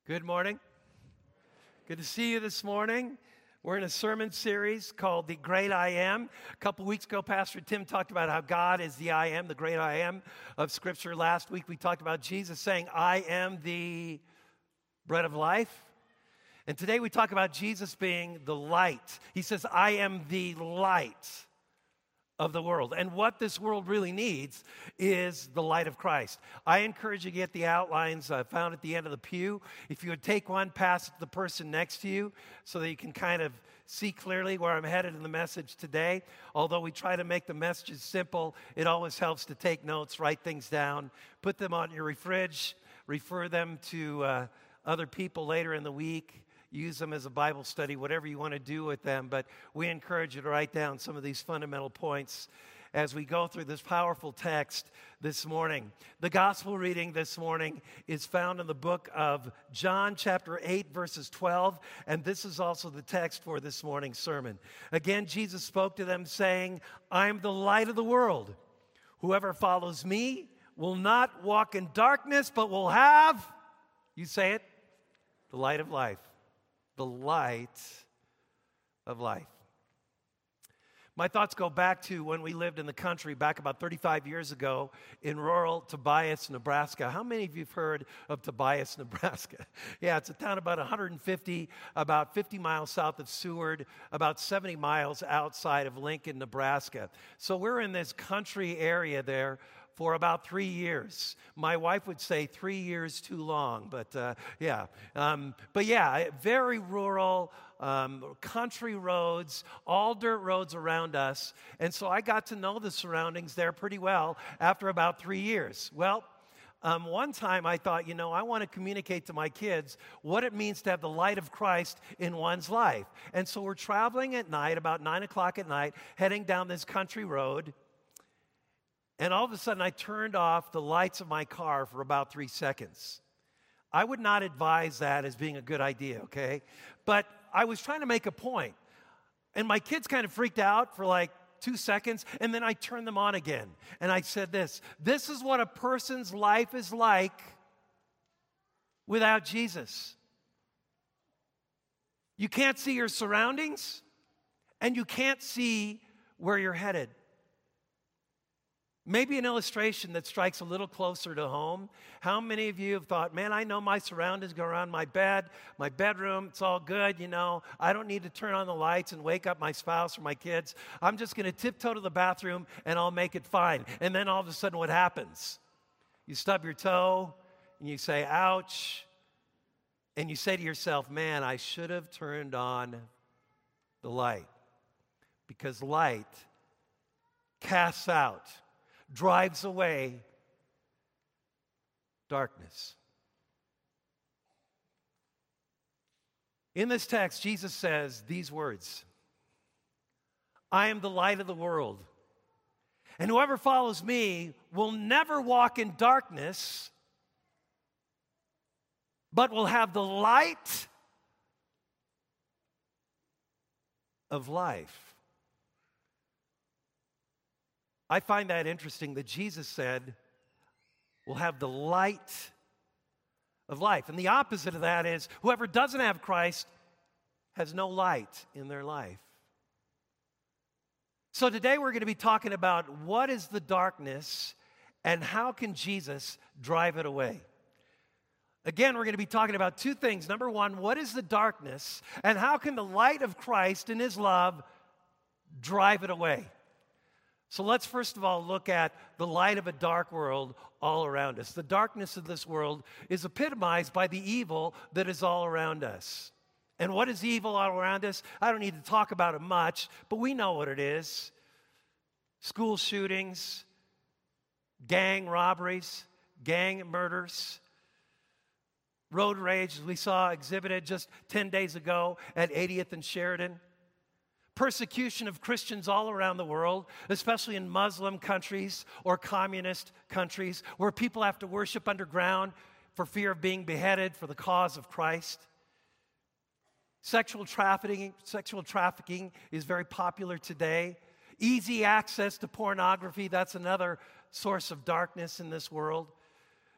Good morning. Good to see you this morning. We're in a sermon series called The Great I Am. A couple weeks ago, Pastor Tim talked about how God is the I Am, the great I Am of Scripture. Last week, we talked about Jesus saying, I am the bread of life. And today, we talk about Jesus being the light. He says, I am the light of the world. And what this world really needs is the light of Christ. I encourage you to get the outlines found at the end of the pew. If you would take one, pass it to the person next to you so that you can kind of see clearly where I'm headed in the message today. Although we try to make the messages simple, it always helps to take notes, write things down, put them on your fridge, refer them to other people later in the week. Use them as a Bible study, whatever you want to do with them. But we encourage you to write down some of these fundamental points as we go through this powerful text this morning. The gospel reading this morning is found in the book of John, chapter 8, verses 12. And this is also the text for this morning's sermon. Again, Jesus spoke to them saying, I am the light of the world. Whoever follows me will not walk in darkness, but will have, you say it, the light of life. The light of life. My thoughts go back to when we lived in the country back about 35 years ago in rural Tobias, Nebraska. How many of you have heard of Tobias, Nebraska? Yeah, it's a town about about 50 miles south of Seward, about 70 miles outside of Lincoln, Nebraska. So we're in this country area there for about 3 years. My wife would say 3 years too long, but yeah. Very rural, country roads, all dirt roads around us. And so I got to know the surroundings there pretty well after about 3 years. Well, one time I thought, I want to communicate to my kids what it means to have the light of Christ in one's life. And so we're traveling at night, about 9 o'clock at night, heading down this country road. And all of a sudden, I turned off the lights of my car for about 3 seconds. I would not advise that as being a good idea, okay? But I was trying to make a point. And my kids kind of freaked out for like 2 seconds, and then I turned them on again. And I said this is what a person's life is like without Jesus. You can't see your surroundings, and you can't see where you're headed. Maybe an illustration that strikes a little closer to home. How many of you have thought, man, I know my surroundings go around my bed, my bedroom, it's all good, I don't need to turn on the lights and wake up my spouse or my kids. I'm just going to tiptoe to the bathroom and I'll make it fine. And then all of a sudden what happens? You stub your toe and you say, ouch. And you say to yourself, man, I should have turned on the light. Because light casts out, drives away darkness. In this text, Jesus says these words, I am the light of the world, and whoever follows me will never walk in darkness, but will have the light of life. I find that interesting that Jesus said, we'll have the light of life. And the opposite of that is, whoever doesn't have Christ has no light in their life. So today we're going to be talking about what is the darkness and how can Jesus drive it away. Again, we're going to be talking about two things. Number one, what is the darkness and how can the light of Christ and His love drive it away? So let's first of all look at the light of a dark world all around us. The darkness of this world is epitomized by the evil that is all around us. And what is evil all around us? I don't need to talk about it much, but we know what it is. School shootings, gang robberies, gang murders, road rage, as we saw exhibited just 10 days ago at 80th and Sheridan. Persecution of Christians all around the world, especially in Muslim countries or communist countries where people have to worship underground for fear of being beheaded for the cause of Christ. Sexual trafficking is very popular today. Easy access to pornography, that's another source of darkness in this world.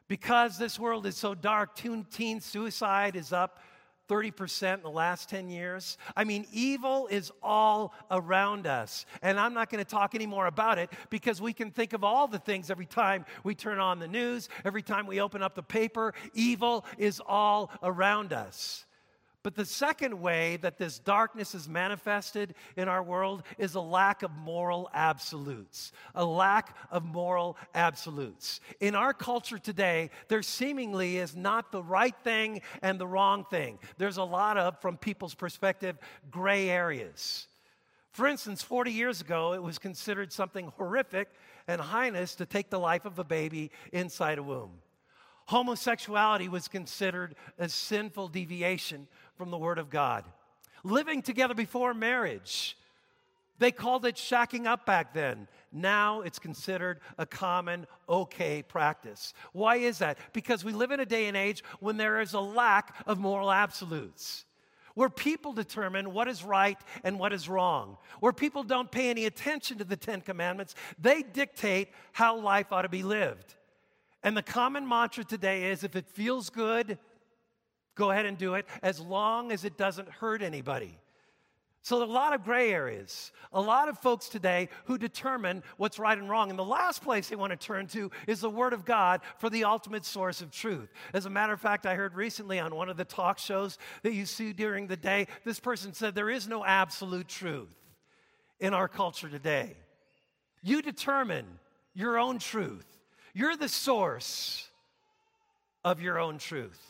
Because this world is so dark, teen suicide is up 30% in the last 10 years. I mean, evil is all around us. And I'm not going to talk anymore about it because we can think of all the things every time we turn on the news, every time we open up the paper. Evil is all around us. But the second way that this darkness is manifested in our world is a lack of moral absolutes. A lack of moral absolutes. In our culture today, there seemingly is not the right thing and the wrong thing. There's a lot of, from people's perspective, gray areas. For instance, 40 years ago, it was considered something horrific and heinous to take the life of a baby inside a womb. Homosexuality was considered a sinful deviation from the Word of God. Living together before marriage, they called it shacking up back then. Now it's considered a common, okay practice. Why is that? Because we live in a day and age when there is a lack of moral absolutes, where people determine what is right and what is wrong, where people don't pay any attention to the Ten Commandments. They dictate how life ought to be lived. And the common mantra today is, if it feels good, go ahead and do it, as long as it doesn't hurt anybody. So a lot of gray areas, a lot of folks today who determine what's right and wrong. And the last place they want to turn to is the Word of God for the ultimate source of truth. As a matter of fact, I heard recently on one of the talk shows that you see during the day, this person said there is no absolute truth in our culture today. You determine your own truth. You're the source of your own truth.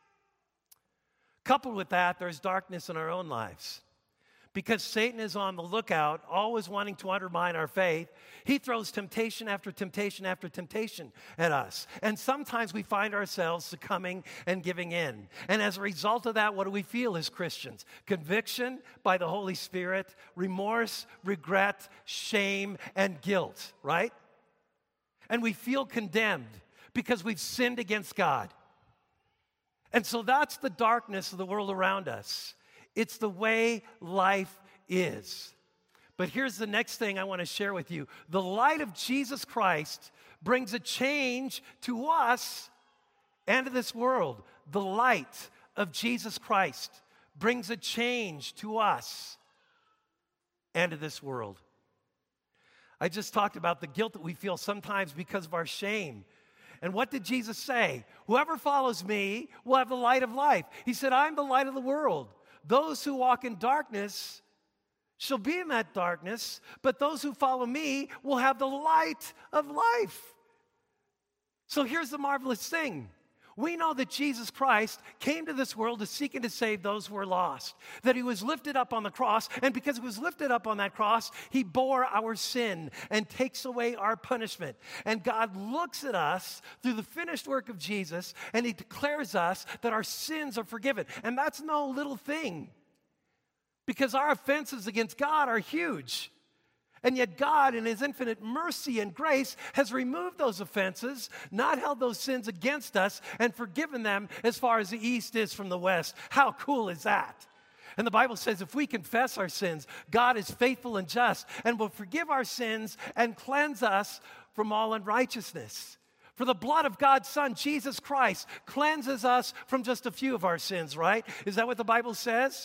Coupled with that, there's darkness in our own lives. Because Satan is on the lookout, always wanting to undermine our faith, he throws temptation after temptation after temptation at us. And sometimes we find ourselves succumbing and giving in. And as a result of that, what do we feel as Christians? Conviction by the Holy Spirit, remorse, regret, shame, and guilt, right? And we feel condemned because we've sinned against God. And so that's the darkness of the world around us. It's the way life is. But here's the next thing I want to share with you. The light of Jesus Christ brings a change to us and to this world. The light of Jesus Christ brings a change to us and to this world. I just talked about the guilt that we feel sometimes because of our shame. And what did Jesus say? Whoever follows me will have the light of life. He said, I'm the light of the world. Those who walk in darkness shall be in that darkness, but those who follow me will have the light of life. So here's the marvelous thing. We know that Jesus Christ came to this world to seek and to save those who are lost. That he was lifted up on the cross, and because he was lifted up on that cross, he bore our sin and takes away our punishment. And God looks at us through the finished work of Jesus, and he declares us that our sins are forgiven. And that's no little thing, because our offenses against God are huge. And yet God, in his infinite mercy and grace, has removed those offenses, not held those sins against us, and forgiven them as far as the east is from the west. How cool is that? And the Bible says if we confess our sins, God is faithful and just and will forgive our sins and cleanse us from all unrighteousness. For the blood of God's Son, Jesus Christ, cleanses us from just a few of our sins, right? Is that what the Bible says?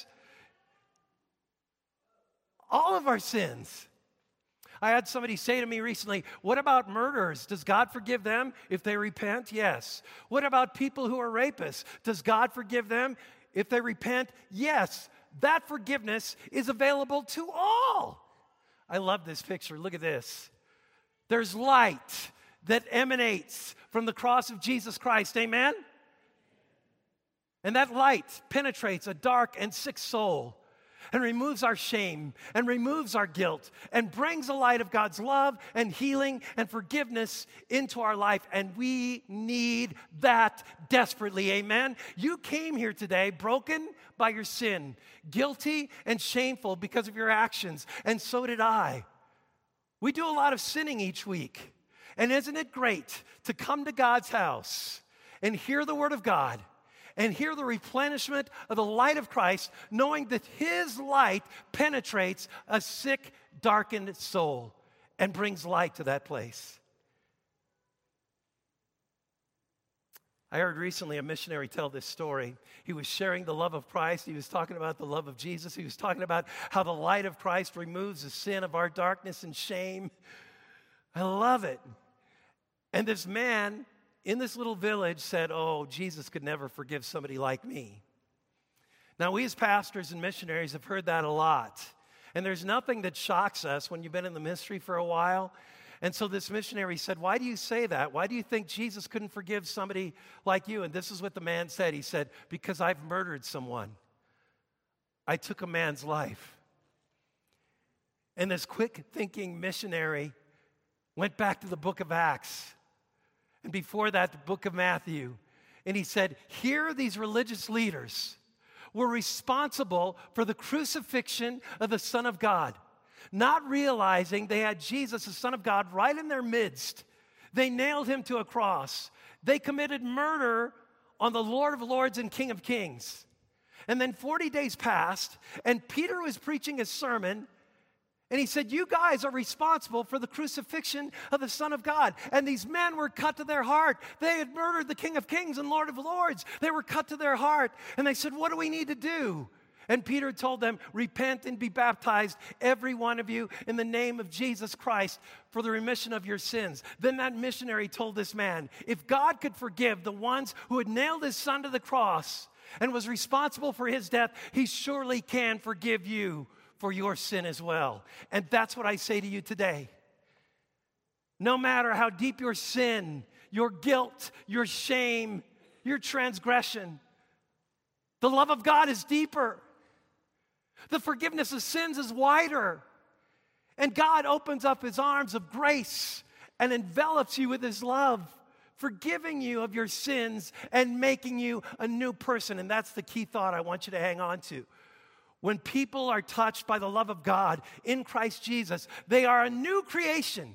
All of our sins. I had somebody say to me recently, what about murderers? Does God forgive them if they repent? Yes. What about people who are rapists? Does God forgive them if they repent? Yes. That forgiveness is available to all. I love this picture. Look at this. There's light that emanates from the cross of Jesus Christ. Amen? And that light penetrates a dark and sick soul and removes our shame and removes our guilt and brings the light of God's love and healing and forgiveness into our life. And we need that desperately, amen? You came here today broken by your sin, guilty and shameful because of your actions, and so did I. We do a lot of sinning each week. And isn't it great to come to God's house and hear the word of God and hear the replenishment of the light of Christ, knowing that his light penetrates a sick, darkened soul and brings light to that place. I heard recently a missionary tell this story. He was sharing the love of Christ. He was talking about the love of Jesus. He was talking about how the light of Christ removes the sin of our darkness and shame. I love it. And this man in this little village said, "Oh, Jesus could never forgive somebody like me." Now, we as pastors and missionaries have heard that a lot. And there's nothing that shocks us when you've been in the ministry for a while. And so this missionary said, "Why do you say that? Why do you think Jesus couldn't forgive somebody like you?" And this is what the man said. He said, "Because I've murdered someone. I took a man's life." And this quick-thinking missionary went back to the book of Acts. And before that, the book of Matthew. And he said, here these religious leaders were responsible for the crucifixion of the Son of God, not realizing they had Jesus, the Son of God, right in their midst. They nailed him to a cross. They committed murder on the Lord of Lords and King of Kings. And then 40 days passed, and Peter was preaching his sermon, and he said, "You guys are responsible for the crucifixion of the Son of God." And these men were cut to their heart. They had murdered the King of Kings and Lord of Lords. They were cut to their heart. And they said, "What do we need to do?" And Peter told them, "Repent and be baptized, every one of you, in the name of Jesus Christ for the remission of your sins." Then that missionary told this man, if God could forgive the ones who had nailed his son to the cross and was responsible for his death, he surely can forgive you for your sin as well. And that's what I say to you today. No matter how deep your sin, your guilt, your shame, your transgression, the love of God is deeper. The forgiveness of sins is wider. And God opens up his arms of grace and envelops you with his love, forgiving you of your sins and making you a new person. And that's the key thought I want you to hang on to. When people are touched by the love of God in Christ Jesus, they are a new creation.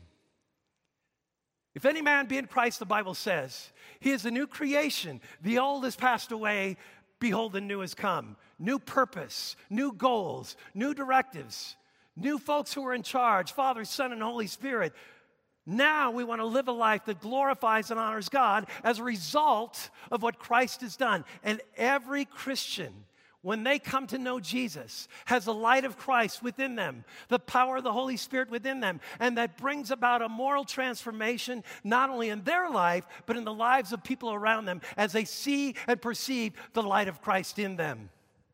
If any man be in Christ, the Bible says, he is a new creation. The old has passed away. Behold, the new has come. New purpose, new goals, new directives, new folks who are in charge, Father, Son, and Holy Spirit. Now we want to live a life that glorifies and honors God as a result of what Christ has done. And every Christian, when they come to know Jesus, has the light of Christ within them, the power of the Holy Spirit within them, and that brings about a moral transformation not only in their life, but in the lives of people around them as they see and perceive the light of Christ in them.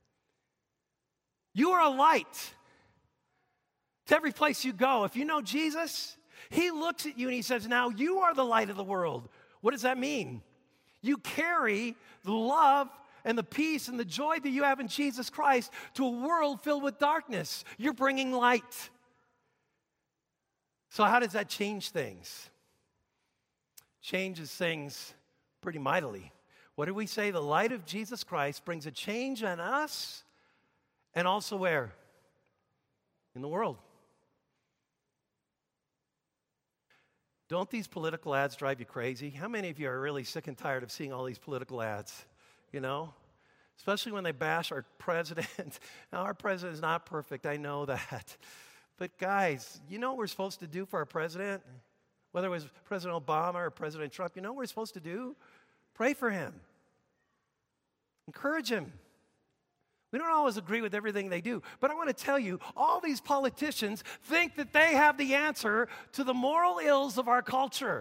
You are a light to every place you go. If you know Jesus, he looks at you and he says, "Now you are the light of the world." What does that mean? You carry the love and the peace and the joy that you have in Jesus Christ to a world filled with darkness. You're bringing light. So how does that change things? Changes things pretty mightily. What did we say? The light of Jesus Christ brings a change on us and also where? In the world. Don't these political ads drive you crazy? How many of you are really sick and tired of seeing all these political ads? You know, especially when they bash our president. Now, our president is not perfect, I know that. But guys, you know what we're supposed to do for our president? Whether it was President Obama or President Trump, you know what we're supposed to do? Pray for him. Encourage him. We don't always agree with everything they do, but I want to tell you, all these politicians think that they have the answer to the moral ills of our culture.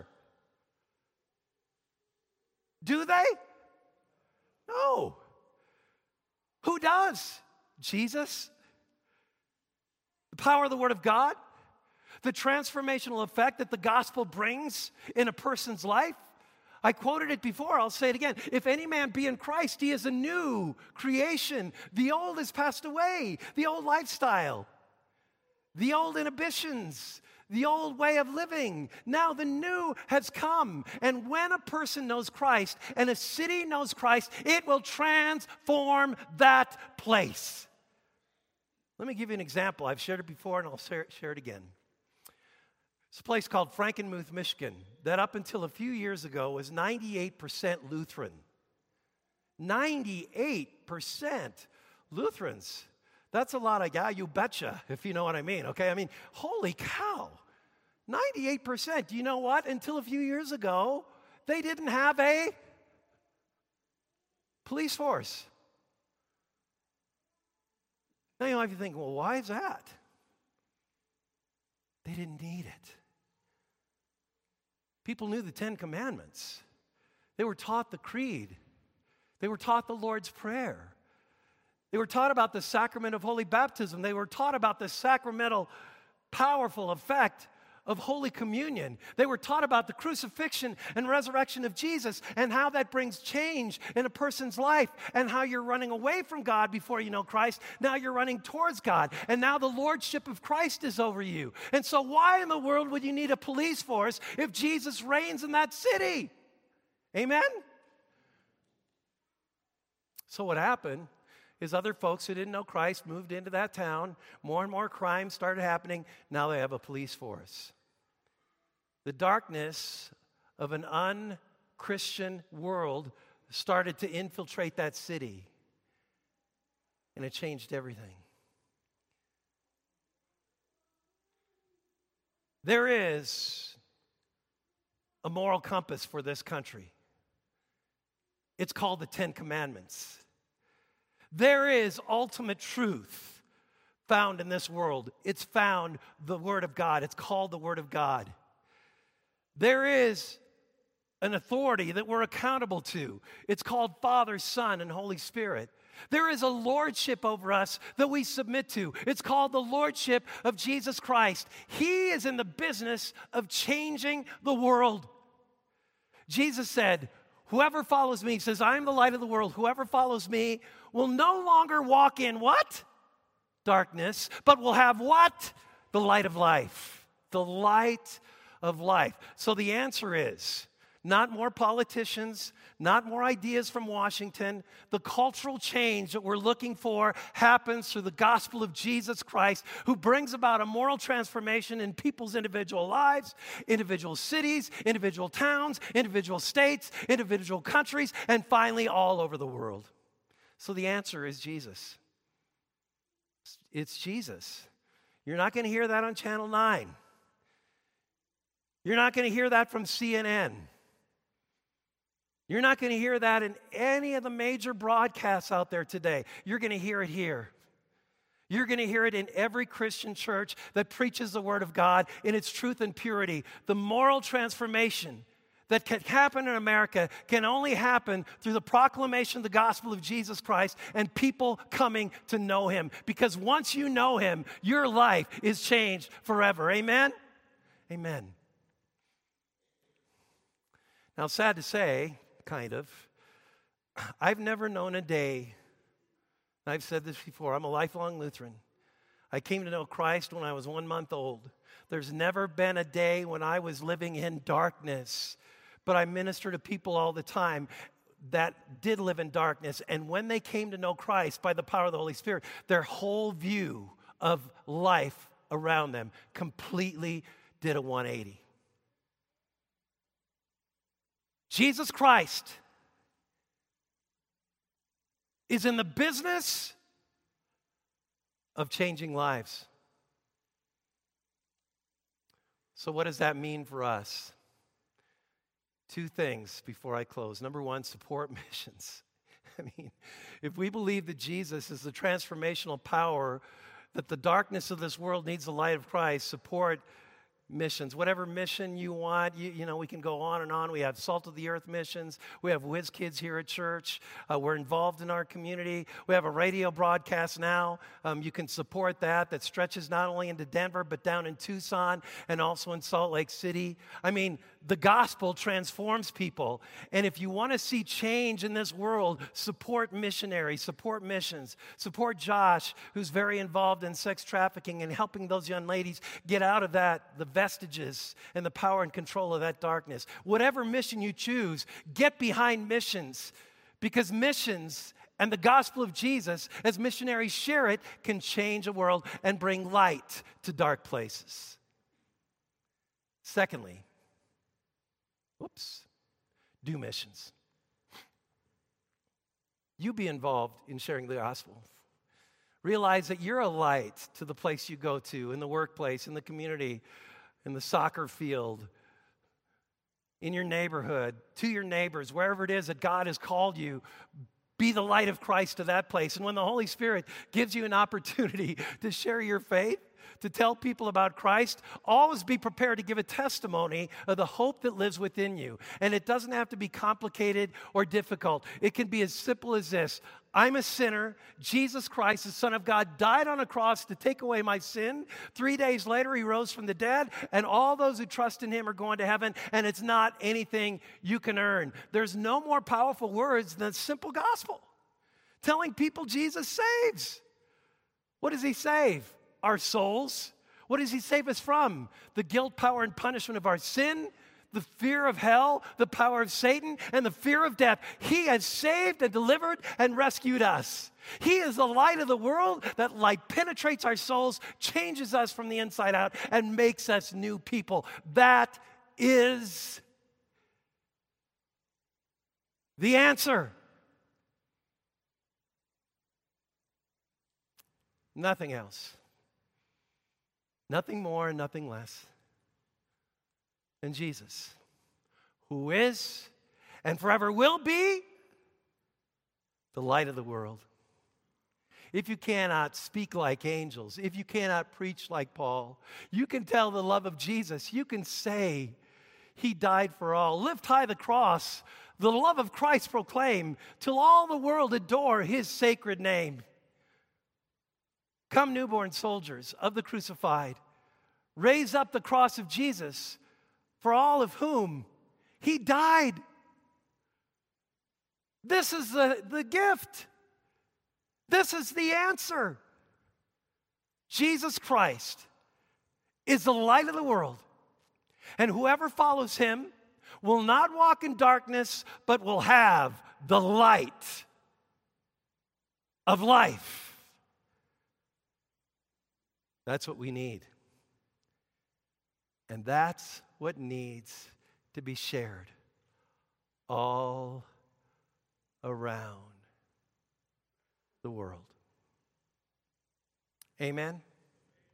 Do they? No. Who does? Jesus? The power of the Word of God? The transformational effect that the gospel brings in a person's life? I quoted it before, I'll say it again. If any man be in Christ, he is a new creation. The old has passed away. The old lifestyle, the old inhibitions, the old way of living. Now the new has come. And when a person knows Christ and a city knows Christ, it will transform that place. Let me give you an example. I've shared it before and I'll share it again. It's a place called Frankenmuth, Michigan, that up until a few years ago was 98% Lutheran. 98% Lutherans. That's a lot of guy, you betcha, if you know what I mean, okay? I mean, holy cow. 98%. Do you know what? Until a few years ago, they didn't have a Police force. Now you might be thinking, well, why is that? They didn't need it. People knew the Ten Commandments. They were taught the creed. They were taught the Lord's Prayer. They were taught about the sacrament of holy baptism. They were taught about the sacramental, powerful effect of Holy Communion. They were taught about the crucifixion and resurrection of Jesus and how that brings change in a person's life and how you're running away from God before you know Christ. Now you're running towards God. And now the lordship of Christ is over you. And so why in the world would you need a police force if Jesus reigns in that city? Amen? So what happened is other folks who didn't know Christ moved into that town. More and more crime started happening. Now they have a police force. The darkness of an un-Christian world started to infiltrate that city, and it changed everything. There is a moral compass for this country. It's called the Ten Commandments. There is ultimate truth found in this world. It's found the Word of God. It's called the Word of God. There is an authority that we're accountable to. It's called Father, Son, and Holy Spirit. There is a lordship over us that we submit to. It's called the lordship of Jesus Christ. He is in the business of changing the world. Jesus said, whoever follows me, he says, I am the light of the world. Whoever follows me will no longer walk in what? Darkness, but will have what? The light of life. The light of life. So the answer is not more politicians, not more ideas from Washington. The cultural change that we're looking for happens through the gospel of Jesus Christ, who brings about a moral transformation in people's individual lives, individual cities, individual towns, individual states, individual countries, and finally all over the world. So the answer is Jesus. It's Jesus. You're not going to hear that on Channel 9. You're not going to hear that from CNN. You're not going to hear that in any of the major broadcasts out there today. You're going to hear it here. You're going to hear it in every Christian church that preaches the Word of God in its truth and purity. The moral transformation that can happen in America can only happen through the proclamation of the gospel of Jesus Christ and people coming to know Him. Because once you know Him, your life is changed forever. Amen? Amen. Now, sad to say, kind of, I've never known a day, I've said this before, I'm a lifelong Lutheran. I came to know Christ when I was 1 month old. There's never been a day when I was living in darkness, but I minister to people all the time that did live in darkness, and when they came to know Christ by the power of the Holy Spirit, their whole view of life around them completely did a 180. Jesus Christ is in the business of changing lives. So what does that mean for us? Two things before I close. Number one, support missions. I mean, if we believe that Jesus is the transformational power, that the darkness of this world needs the light of Christ, support missions. Whatever mission you want, you know, we can go on and on. We have Salt of the Earth missions. We have Whiz Kids here at church. We're involved in our community. We have a radio broadcast now. You can support that stretches not only into Denver, but down in Tucson and also in Salt Lake City. I mean, the gospel transforms people. And if you want to see change in this world, support missionaries, support missions, support Josh, who's very involved in sex trafficking and helping those young ladies get out of that, the vestiges and the power and control of that darkness. Whatever mission you choose, get behind missions, because missions and the gospel of Jesus, as missionaries share it, can change the world and bring light to dark places. Secondly, do missions. You be involved in sharing the gospel. Realize that you're a light to the place you go to, in the workplace, in the community, in the soccer field, in your neighborhood, to your neighbors, wherever it is that God has called you. Be the light of Christ to that place. And when the Holy Spirit gives you an opportunity to share your faith, to tell people about Christ, always be prepared to give a testimony of the hope that lives within you. And it doesn't have to be complicated or difficult. It can be as simple as this. I'm a sinner. Jesus Christ, the Son of God, died on a cross to take away my sin. 3 days later, he rose from the dead, and all those who trust in him are going to heaven, and it's not anything you can earn. There's no more powerful words than simple gospel. Telling people Jesus saves. What does he save? Our souls. What does he save us from? The guilt, power, and punishment of our sin, the fear of hell, the power of Satan, and the fear of death. He has saved and delivered and rescued us. He is the light of the world. That light penetrates our souls, changes us from the inside out, and makes us new people. That is the answer. Nothing else. Nothing more and nothing less than Jesus, who is and forever will be the light of the world. If you cannot speak like angels, if you cannot preach like Paul, you can tell the love of Jesus. You can say he died for all. Lift high the cross, the love of Christ proclaim, till all the world adore his sacred name. Come, newborn soldiers of the crucified, raise up the cross of Jesus, for all of whom he died. This is the gift. This is the answer. Jesus Christ is the light of the world, and whoever follows him will not walk in darkness, but will have the light of life. That's what we need. And that's what needs to be shared all around the world. Amen.